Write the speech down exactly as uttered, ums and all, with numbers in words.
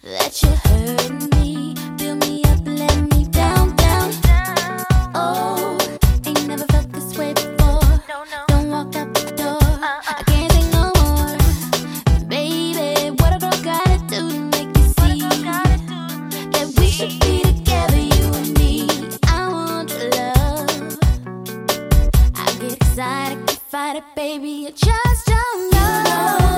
that you're hurting me. Fill me up, let me down, down. Oh, ain't never felt this way before. Don't walk out the door, I can't take no more. Baby, what a girl gotta do to make you see that we should be together, you and me. I want your love. I get excited, get fight it, baby, you just don't know.